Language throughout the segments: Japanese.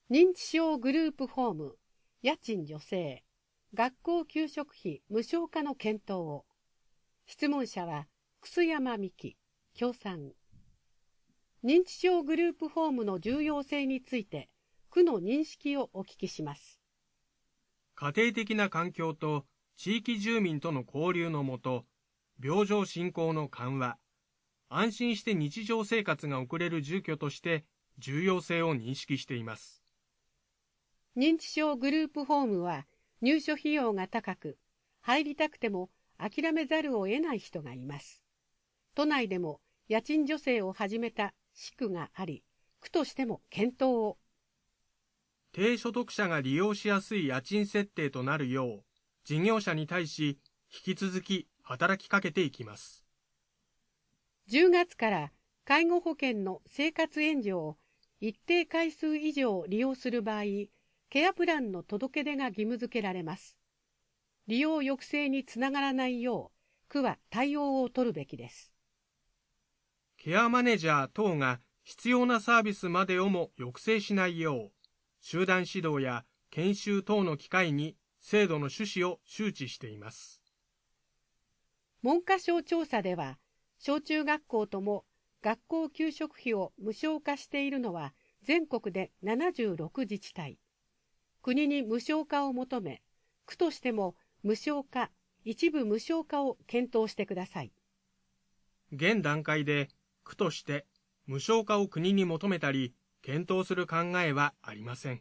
認知症グループホーム、家賃助成、学校給食費無償化の検討を。質問者は楠山美希、協賛。認知症グループホームの重要性について、区の認識をお聞きします。 家庭的な環境と地域住民との交流のもと、病状進行の緩和、安心して日常生活が送れる住居として重要性を認識しています。 認知症グループホームは入所費用が高く、入りたくても諦めざるを得ない人がいます。都内でも家賃助成を始めた市区があり、区としても検討を。 低所得者が利用しやすい家賃設定となるよう、事業者に対し引き続き働きかけていきます。 10月から介護保険の生活援助を一定回数以上利用する場合、ケアプランの届け出が義務付けられます。利用抑制につながらないよう、区は対応を取るべきです。 ケアマネジャー等が必要なサービスまでをも抑制しないよう、集団指導や研修等の機会に制度の趣旨を周知しています。 文科省調査では、小中学校とも学校給食費を無償化しているのは全国で76自治体。国に無償化を求め、区としても無償化、一部無償化を検討してください。 現段階で区として無償化を国に求めたり検討する考えはありません。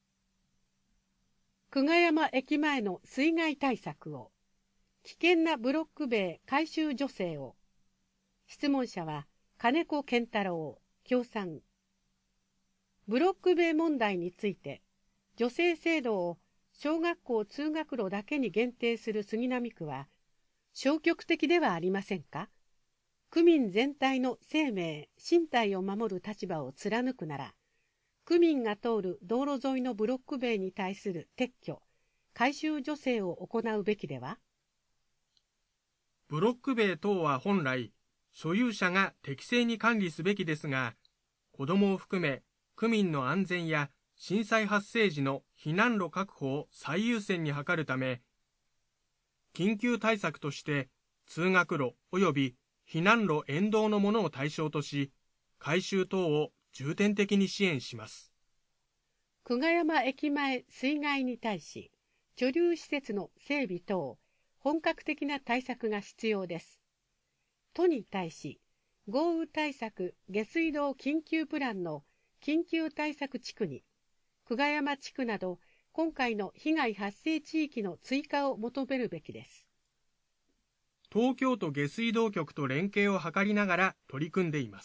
久我山駅前の水害対策を。危険なブロック塀改修助成を。質問者は金子健太郎、協賛。ブロック塀問題について、助成制度を小学校通学路だけに限定する杉並区は、消極的ではありませんか。区民全体の生命、身体を守る立場を貫くなら、区民が通る道路沿いのブロック塀に対する撤去、改修助成を行うべきでは。 ブロック塀等は本来、所有者が適正に管理すべきですが、子どもを含め区民の安全や震災発生時の避難路確保を最優先に図るため、緊急対策として通学路及び避難路沿道のものを対象とし、改修等を重点的に支援します。 久我山駅前水害に対し、貯留施設の整備等、本格的な対策が必要です。都に対し、豪雨対策下水道緊急プランの緊急対策地区に、久我山地区など今回の被害発生地域の追加を求めるべきです。 東京都下水道局と連携を図りながら取り組んでいます。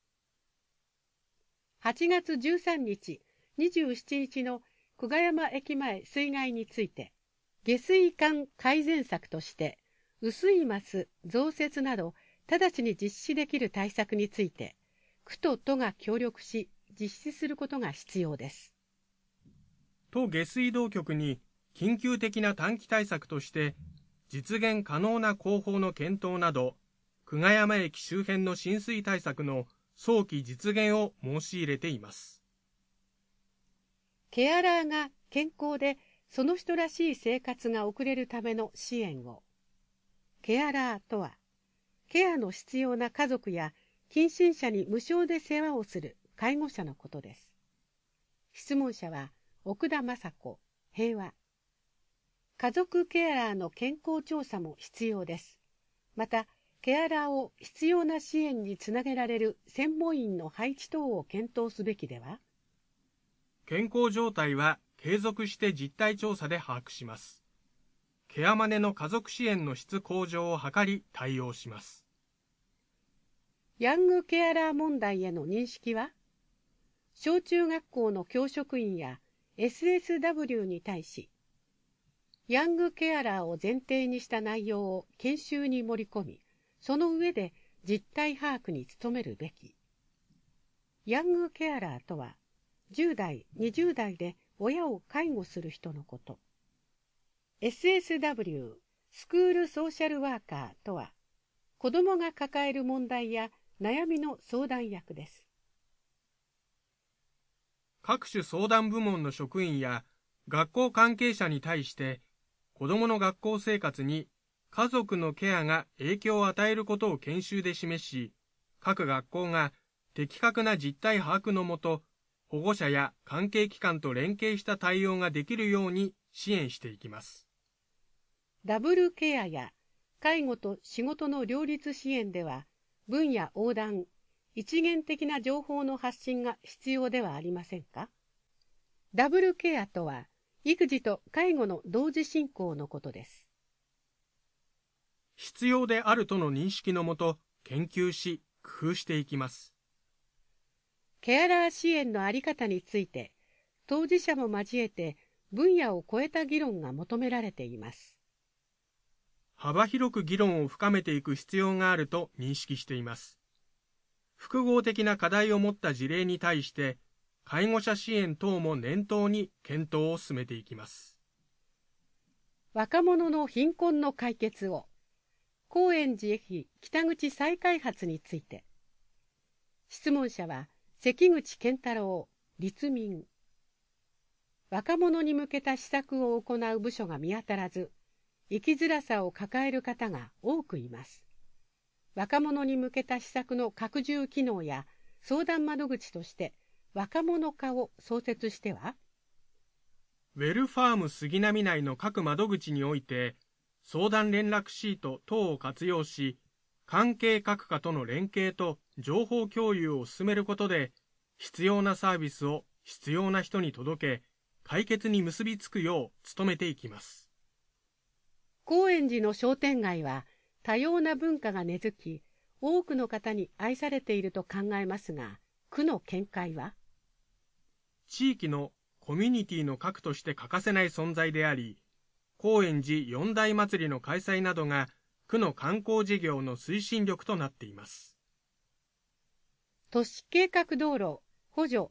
8月13日、27日の久我山駅前水害について、下水管改善策として、雨水ます増設など直ちに実施できる対策について、区と都が協力し実施することが必要です。 都下水道局に緊急的な短期対策として実現可能な工法の検討など、久我山駅周辺の浸水対策の早期実現を申し入れています。 ケアラーが健康でその人らしい生活が送れるための支援を。ケアラーとは、ケアの必要な家族や近親者に無償で世話をする介護者のことです。質問者は奥田雅子、平和。家族ケアラーの健康調査も必要です。また、ケアラーを必要な支援につなげられる専門員の配置等を検討すべきでは。 健康状態は継続して実態調査で把握します。ケアマネの家族支援の質向上を図り対応します。 ヤングケアラー問題への認識は、小中学校の教職員や SSW に対し、ヤングケアラーを前提にした内容を研修に盛り込み、その上で実態把握に努めるべき。ヤングケアラーとは、10代、20代で親を介護する人のこと。SSW、スクールソーシャルワーカーとは、子どもが抱える問題や悩みの相談役です。 各種相談部門の職員や学校関係者に対して、子どもの学校生活に家族のケアが影響を与えることを研修で示し、各学校が的確な実態把握のもと、保護者や関係機関と連携した対応ができるように支援していきます。 ダブルケアや介護と仕事の両立支援では、分野横断、一元的な情報の発信が必要ではありませんか？ダブルケアとは、育児と介護の同時進行のことです。 必要であるとの認識のもと、研究し、工夫していきます。 ケアラー支援の在り方について、当事者も交えて分野を超えた議論が求められています。 幅広く議論を深めていく必要があると認識しています。複合的な課題を持った事例に対して、介護者支援等も念頭に検討を進めていきます。 若者の貧困の解決を、高円寺駅北口再開発について。質問者は関口健太郎、立民。若者に向けた施策を行う部署が見当たらず、生きづらさを抱える方が多くいます。若者に向けた施策の拡充機能や相談窓口として若者課を創設しては、 ウェルファーム杉並内の各窓口において相談連絡シート等を活用し、関係各課との連携と情報共有を進めることで、必要なサービスを必要な人に届け、解決に結びつくよう努めていきます。 高円寺の商店街は多様な文化が根付き、多くの方に愛されていると考えますが、区の見解は？ 地域のコミュニティの核として欠かせない存在であり、高円寺四大祭りの開催などが区の観光事業の推進力となっています。 都市計画道路補助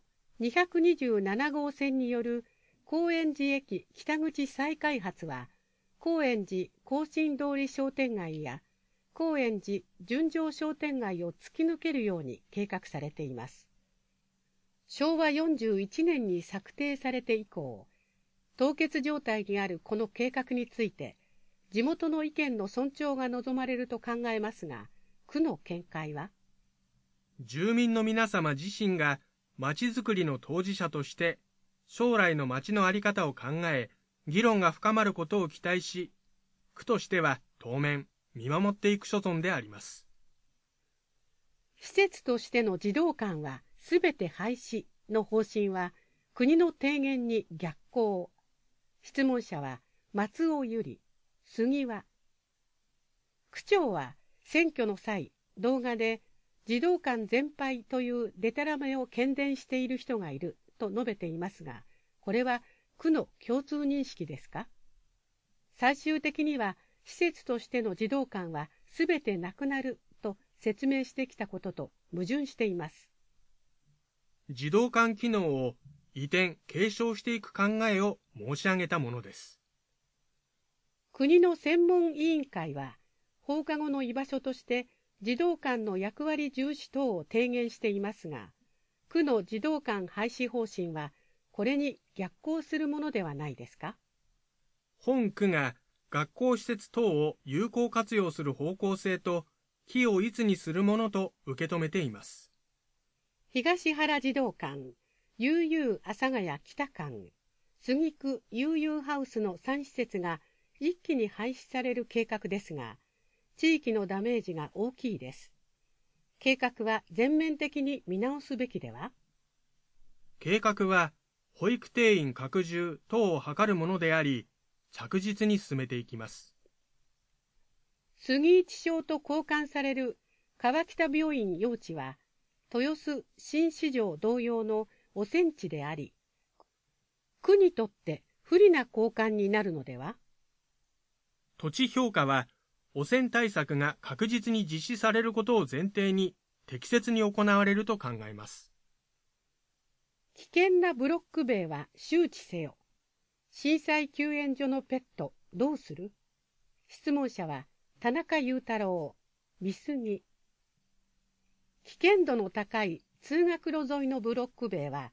227号線による高円寺駅北口再開発は、高円寺庚申通り商店街や高円寺純情商店街を突き抜けるように計画されています。昭和41年に策定されて以降、凍結状態にあるこの計画について、地元の意見の尊重が望まれると考えますが、区の見解は？ 住民の皆様自身がまちづくりの当事者として、将来のまちの在り方を考え、議論が深まることを期待し、区としては当面見守っていく所存であります。 施設としての児童館はすべて廃止の方針は国の提言に逆行。質問者は松尾由里、杉は。区長は選挙の際、動画で児童館全廃というデタラメを喧伝している人がいると述べていますが、これは区の共通認識ですか？最終的には施設としての児童館はすべてなくなると説明してきたことと矛盾しています。 児童館機能を移転・継承していく考えを申し上げたものです。 国の専門委員会は放課後の居場所として児童館の役割重視等を提言していますが、区の児童館廃止方針はこれに逆行するものではないですか？ 本区が学校施設等を有効活用する方向性と機を一にするものと受け止めています。 東原児童館、悠々阿佐ヶ谷北館、杉区悠々ハウスの3施設が一気に廃止される計画ですが、地域のダメージが大きいです。計画は全面的に見直すべきでは？ 計画は保育定員拡充等を図るものであり、着実に進めていきます。 杉一小と交換される川北病院用地は、豊洲新市場同様の汚染地であり、区にとって不利な交換になるのでは？ 土地評価は汚染対策が確実に実施されることを前提に適切に行われると考えます。 危険なブロック塀は周知せよ。震災救援所のペットどうする？質問者は田中裕太郎、美杉。危険度の高い通学路沿いのブロック塀は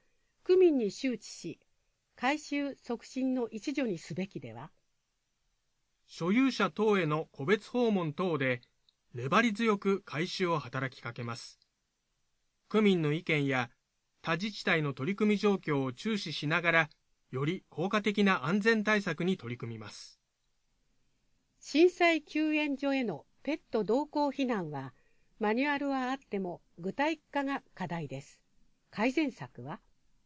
区民に周知し、改修促進の一助にすべきでは。 所有者等への個別訪問等で、粘り強く改修を働きかけます。区民の意見や他自治体の取り組み状況を注視しながら、より効果的な安全対策に取り組みます。 震災救援所へのペット同行避難は、マニュアルはあっても具体化が課題です。改善策は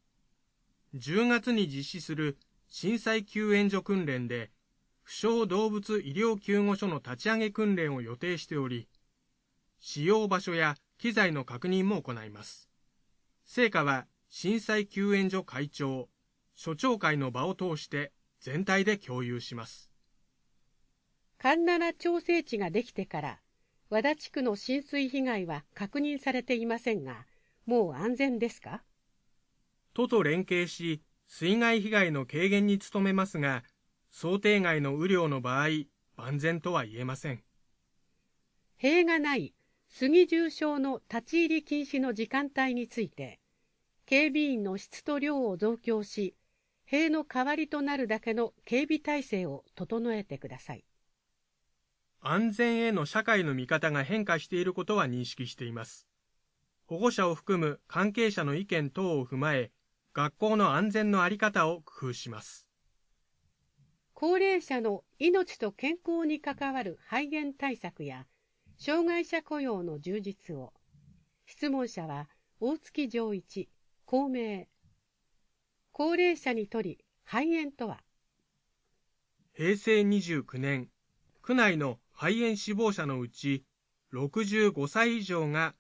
？10月に実施する震災救援所訓練で、負傷動物医療救護所の立ち上げ訓練を予定しており、使用場所や機材の確認も行います。成果は震災救援所会長、所長会の場を通して全体で共有します。 環七調整池ができてから和田地区の浸水被害は確認されていませんが、もう安全ですか？ 都と連携し水害被害の軽減に努めますが、想定外の雨量の場合、万全とは言えません。 塀がない杉重症の立ち入り禁止の時間帯について、警備員の質と量を増強し、塀の代わりとなるだけの警備体制を整えてください。 安全への社会の見方が変化していることは認識しています。保護者を含む関係者の意見等を踏まえ、学校の安全の在り方を工夫します。 高齢者の命と健康に関わる肺炎対策や障害者雇用の充実を。質問者は大月丈一、公明。高齢者にとり肺炎とは？ 平成29年、区内の肺炎死亡者のうち65歳以上が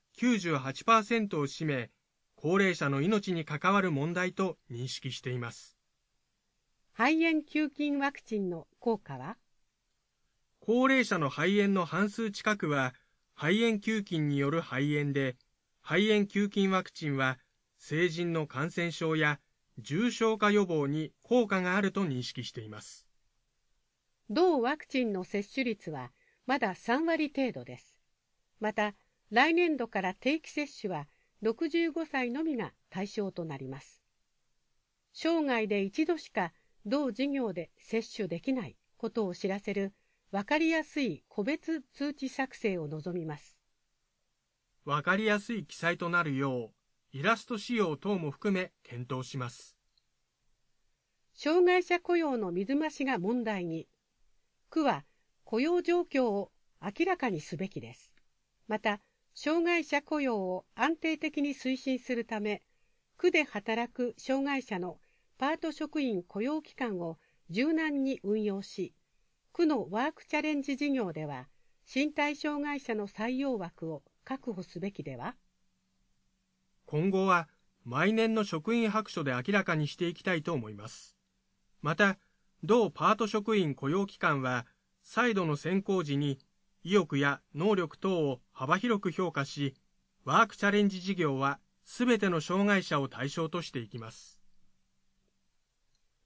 98% を占め、高齢者の命に関わる問題と認識しています。 肺炎球菌ワクチンの効果は？ 高齢者の肺炎の半数近くは肺炎球菌による肺炎で、肺炎球菌ワクチンは成人の感染症や重症化予防に効果があると認識しています。 同ワクチンの接種率はまだ3割程度です。また、来年度から定期接種は65歳のみが対象となります。生涯で一度しか同事業で接種できないことを知らせる分かりやすい個別通知作成を望みます。 分かりやすい記載となるよう、イラスト使用等も含め検討します。 障害者雇用の水増しが問題に、区は雇用状況を明らかにすべきです。また、障害者雇用を安定的に推進するため、区で働く障害者のパート職員雇用期間を柔軟に運用し、区のワークチャレンジ事業では、身体障害者の採用枠を確保すべきでは？ 今後は毎年の職員白書で明らかにしていきたいと思います。また、同パート職員雇用期間は、再度の選考時に意欲や能力等を幅広く評価し、ワークチャレンジ事業はすべての障害者を対象としていきます。